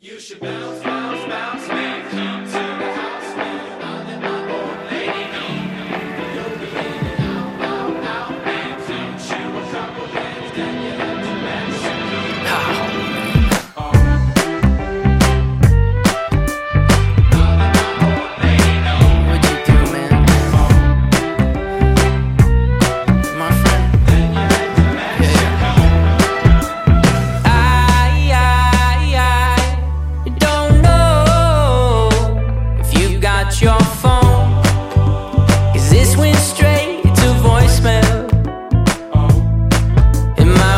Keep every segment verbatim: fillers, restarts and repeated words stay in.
You should bounce, bounce, bounce, man. Come to the house, man. I'll let my old lady know. You'll be in and out, out, out, man. Don't you a couple bands, then you have to Mexico. I'll let my old lady know. What'd you do, man? My friend? Then you head to Mexico. I, I, I don't know if you got your phone, 'cause this went straight to voicemail. In my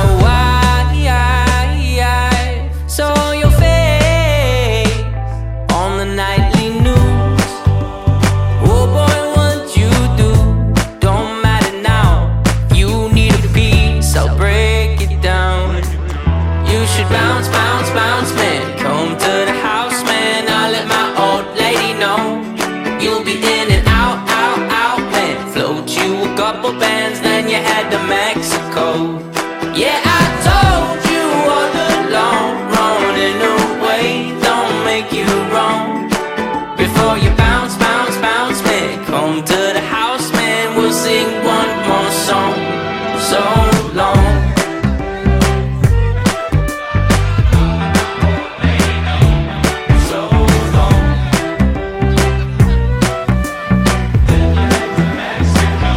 wife saw your face on the nightly news. Oh boy, what you do don't matter now. If you need a piece, I'll break it down. You should bounce, bounce, bounce, man. Come to the house, man. I'll let my old lady know. You'll be in and out, out, out, man. Float you a couple bands, then you head to Mexico. Yeah, I told you all along, running away don't make you wrong. Before you bounce, bounce, bounce, man, come to the house, man. We'll sing one more song. So long. So long. Then you head to Mexico.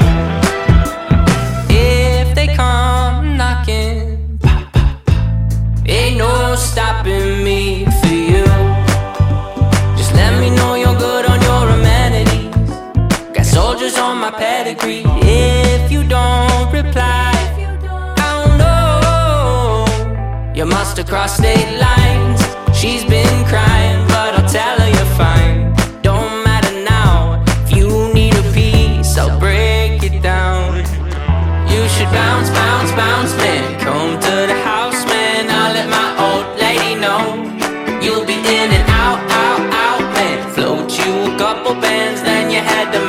If they come knocking, pop, pop, pop, ain't no stopping me for you. Just let me know you're good on your amenities. Got soldiers on my pedigree. If you don't reply, I don't know. You must have crossed state lines. She's been crying, but I'll tell her you're fine. Don't matter now. If you need a piece, I'll break it down. You should bounce, bounce, bounce, man. Come to the house, man. I'll let my old lady know. You'll be in and out, out, out, man. Float you a couple bands, then you head to